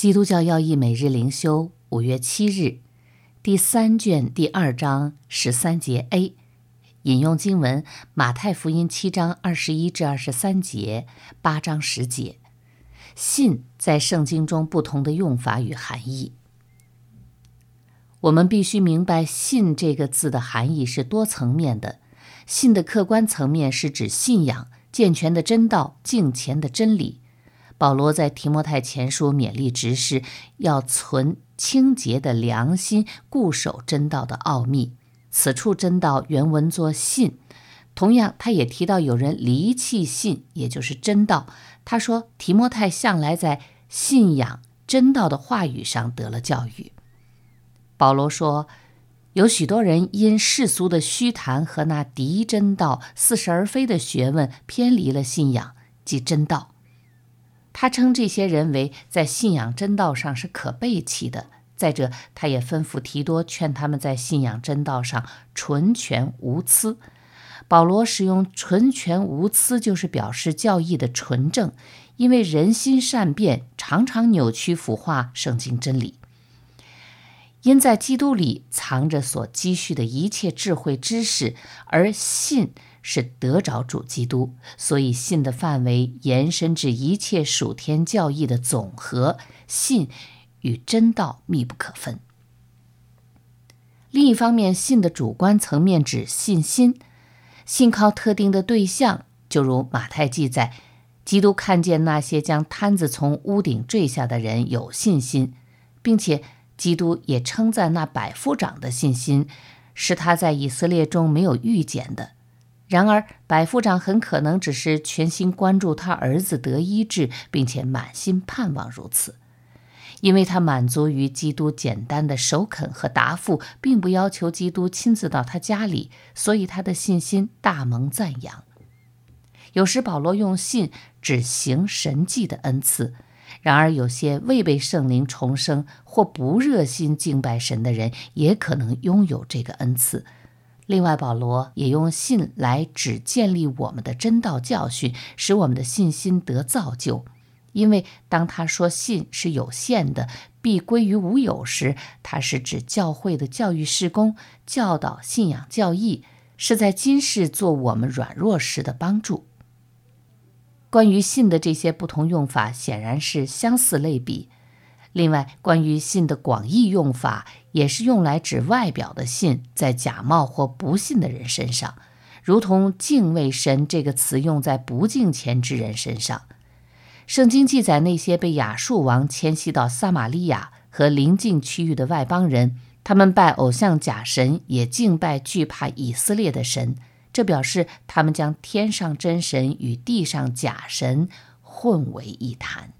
基督教要义每日灵修5月7日，第3卷第2章13节 A， 引用经文马太福音7章21至23节、8章10节。信在圣经中不同的用法与含义。我们必须明白信这个字的含义是多层面的。信的客观层面是指信仰、健全的真道、敬虔的真理。保罗在提摩太前书勉励执事要存清洁的良心，固守真道的奥秘。此处真道原文作信。同样，他也提到有人离弃信，也就是真道。他说提摩太向来在信仰真道的话语上得了教育。保罗说，有许多人因世俗的虚谈和那敌真道似是而非的学问偏离了信仰，即真道。他称这些人为在信仰真道上是可背弃的。再者，他也吩咐提多劝他们在信仰真道上纯全无疵。保罗使用纯全无疵，就是表示教义的纯正，因为人心善变，常常扭曲腐化圣经真理。因在基督里藏着所积蓄的一切智慧知识，而信是得着主基督，所以信的范围延伸至一切属天教义的总和，信与真道密不可分。另一方面，信的主观层面指信心，信靠特定的对象，就如马太记载，基督看见那些将摊子从屋顶坠下的人有信心，并且基督也称赞那百夫长的信心，是他在以色列中没有遇见的。然而，百夫长很可能只是全心关注他儿子得医治，并且满心盼望如此。因为他满足于基督简单的首肯和答复，并不要求基督亲自到他家里，所以他的信心大蒙赞扬。有时保罗用信指行神迹的恩赐，然而有些未被圣灵重生或不热心敬拜神的人也可能拥有这个恩赐。另外，保罗也用信来指建立我们的真道教训，使我们的信心得造就。因为当他说信是有限的，必归于无有时，他是指教会的教育事工、教导信仰教义，是在今世做我们软弱时的帮助。关于信的这些不同用法显然是相似类比。另外，关于信的广义用法也是用来指外表的信在假冒或不信的人身上，如同敬畏神这个词用在不敬虔之人身上。圣经记载那些被亚述王迁徙到撒玛利亚和邻近区域的外邦人，他们拜偶像假神，也敬拜惧怕以色列的神，这表示他们将天上真神与地上假神混为一谈。